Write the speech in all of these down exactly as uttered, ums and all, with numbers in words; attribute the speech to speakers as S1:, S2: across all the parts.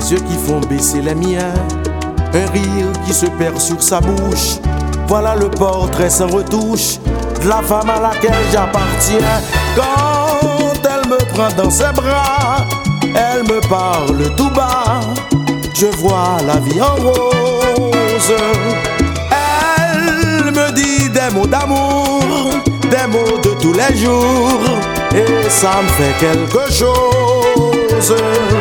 S1: yeux qui font baisser les miens, un rire qui se perd sur sa bouche. Voilà le portrait sans retouche de la femme à laquelle j'appartiens. Quand elle me prend dans ses bras, elle me parle tout bas, je vois la vie en rose. Elle me dit des mots d'amour, des mots de tous les jours, et ça me fait quelque chose.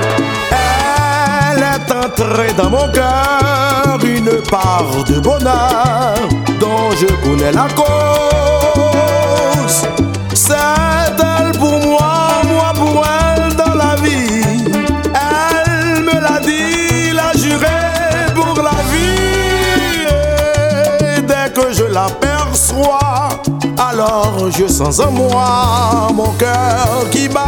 S1: Elle est entrée dans mon cœur, une part de bonheur dont je connais la cause. C'est elle pour moi, moi pour elle dans la vie. Elle me l'a dit, l'a juré pour la vie. Et dès que je l'aperçois, alors je sens en moi mon cœur qui bat.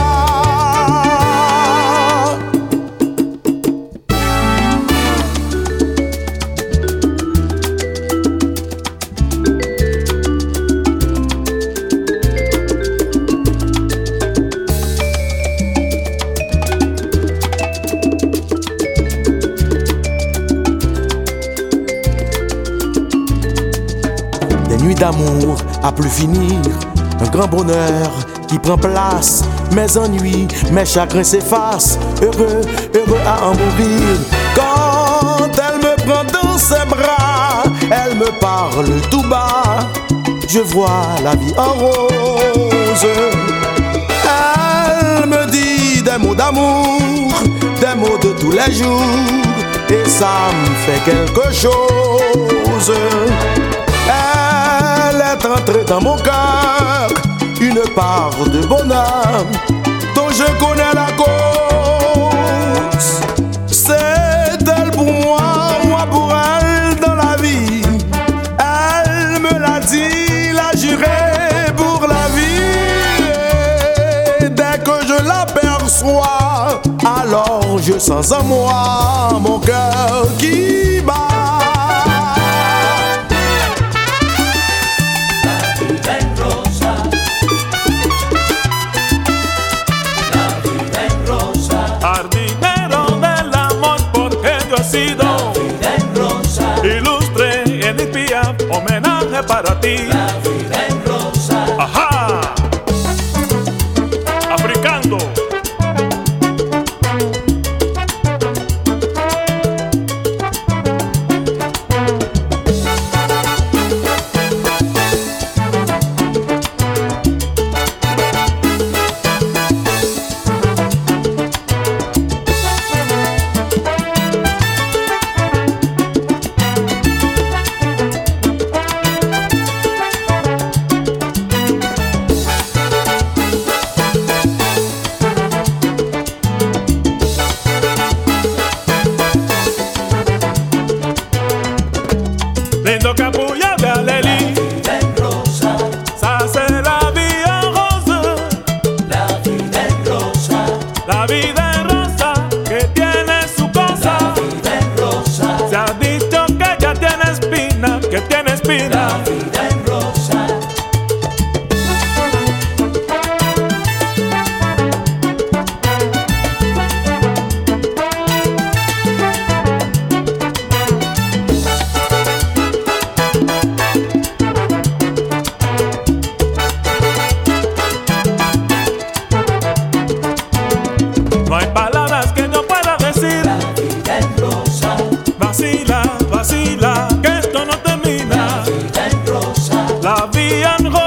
S1: Des nuits d'amour à plus finir, un grand bonheur qui prend place. Mes ennuis, mes chagrins s'effacent, heureux, heureux à en mourir. Quand elle me prend dans ses bras, elle me parle tout bas, je vois la vie en rose. Elle me dit des mots d'amour, des mots de tous les jours, et ça me fait quelque chose. Elle est entrée dans mon cœur, une part de bonheur dont je connais la cause. C'est elle pour moi, moi pour elle dans la vie. Elle me l'a dit, l'a juré pour la vie. Et dès que je l'aperçois, alors je sens en moi mon cœur qui bat.
S2: Ilustre Edith Piaf, homenaje para ti.
S3: La vida en rosa.
S2: Ajá. Africando. Lindo capullo de Aleli.
S3: La vida en rosa.
S2: Ça c'est la vie en rose.
S3: La vida en rosa.
S2: La vida en rosa que tiene su cosa.
S3: La vida en rosa.
S2: Se ha dicho que ya tiene espina, que tiene espina.
S3: La vida en rosa.
S2: No hay palabras que yo pueda decir.
S3: La vida en rosa.
S2: Vacila, vacila, que esto no termina.
S3: La vida en rosa.
S2: La vida en